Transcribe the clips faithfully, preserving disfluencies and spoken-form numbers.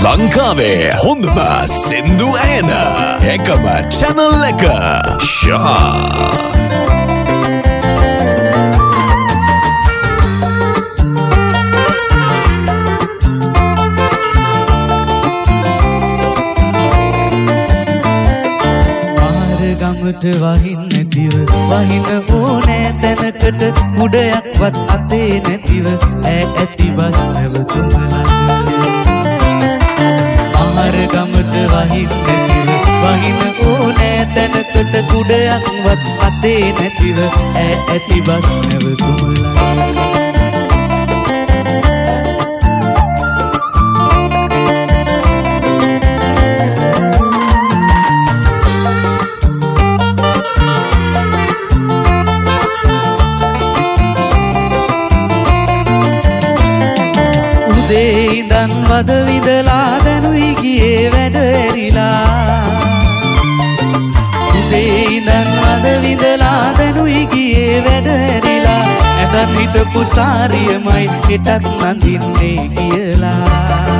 ලංකාවේ හොඳම සින්දු ඇන එකම channel එක ෂා ගමට වහින්න නැතිව වහින්න ඕනෑ තැනකට උඩයක්වත් අතේ නැතිව ඈ ඇති බස් නැවතුම ළඟ ආහාර ගමට වහින්න නැතිව වහින්න ඕනෑ තැනකට උඩයක්වත් අතේ නැතිව ඈ ඇති බස් නැවතුම ළඟ ඉඳන් වද විදලා දැනුයි ගියේ වැඩ ඇරිලා උදේ ඉඳන් වද විදලා දැනුයි ගියේ වැඩ ඇරිලා ඇඳන් හිටපු සාරියමයි හිටත් නඳින්නේ කියලා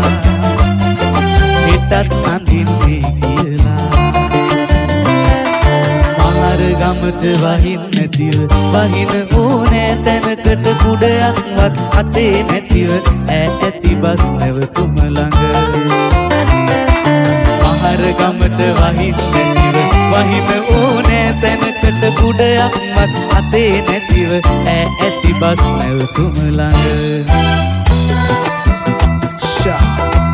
හිටත් නඳින්නේ කියලා ආහාර ගමට වහින්න නැතිව වහින ඕනෑ තැනකට කුඩයක්වත් අතේ නැතිව ඈ ඇති බස් නැවතුම ළඟ ආහාර ගමට වහින්න නැතිව වහින ඕනෑ තැනකට කුඩයක්වත් අතේ නැතිව ඈ ඇති බස් නැවතුම ළඟ ෂා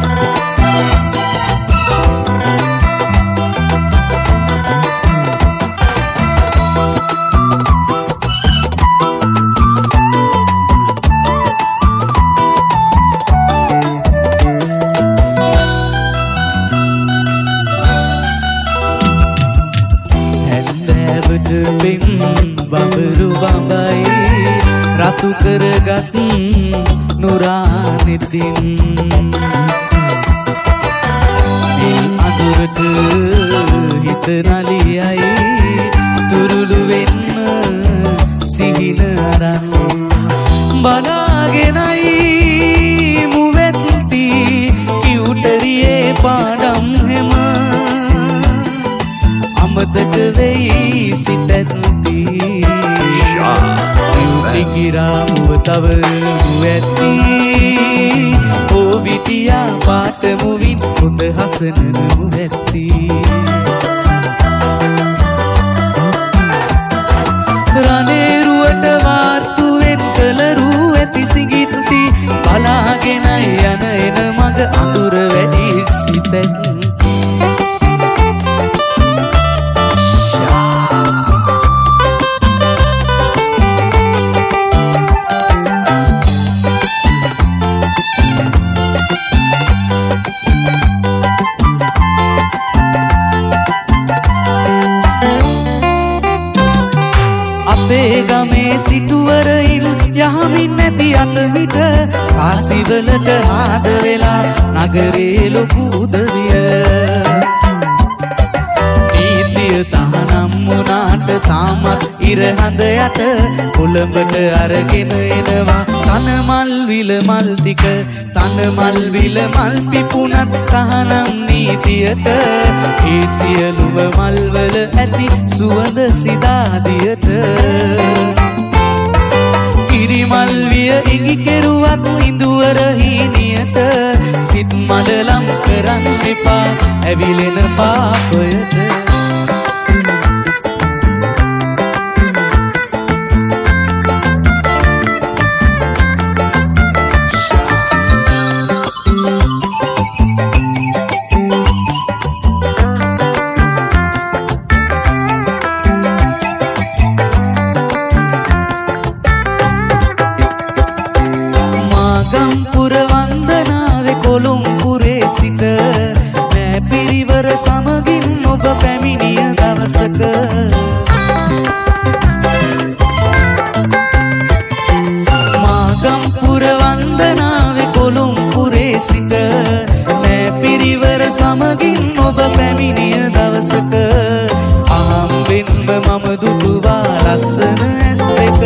බඹරු බඹයි රතු කරගත් නුරානිතින් දිල් අඳුරට හිත නලියයි තුරුළු වෙන්න සිහින අරන් බලාගෙනයි මුවැත්ති කිව්ටරියේ පාඩම් හැම අමතක වෙයි සිතැත්ති කිරාමුව තව මුවැත්ති ඕවිටියා පාට මුවින් හොඳ හසනන මුවැත්ති රණේරුවට වාර්තුවෙන් කලරූ ඇති සිඟිත්ති බලාගෙනයි යන එන මග අඳුර වැඩි සිතැත්ති ගමේ සිටුවරයිල් යහමින් නැති අත විට කාසිවලට ආද වෙලා නගරේ ලොකු උදවිය නීතිය තහනම් වුණාට තාමත් ඉරහඳ යට කොළඹට අරගෙන එනවා තනමල් විල මල් ටික තනමල් විල මල් පිපුණත් තහනම් නීතියට ඒ සියලුම මල්වල ඇති සුවඳ සිතාදියට කිරිමල් විය ඉඟි කෙරුවත් ඉඳුවර හීනියට සිත් මඩලම් කරන්න එපා ඇවිලෙන පාපයට සමගින් ඔබ පැමිණිය දවසක මාගම්පුර වන්දනාවේ කොළුම්පුරේ සිට නෑ පිරිවර සමගින් ඔබ පැමිණිය දවසක අහම්බෙන්ම මම දුටුවා ලස්සන ඇස් දෙක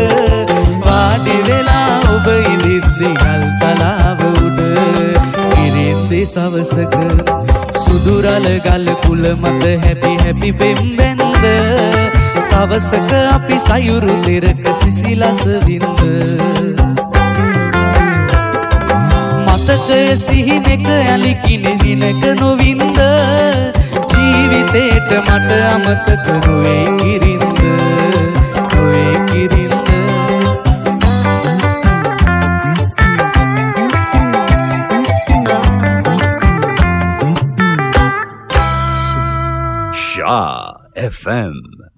වාඩි වෙලා ඔබ ඉදිද්දි ගල් තලාව උඩ ඉරිද්දි සවසක සුදුරල ගල් කුල මත හැපි හැපි පෙම්බැන්ද සවසක අපි සයුරු දෙරක සිසිලස වින්ද මතකය සිහිනෙක ඇලිකිනෙ දිනක නොවින්ද ජීවිතේට මට අමතක නොවේ කිරින්ද නොවේ කිරින්ද Shah F M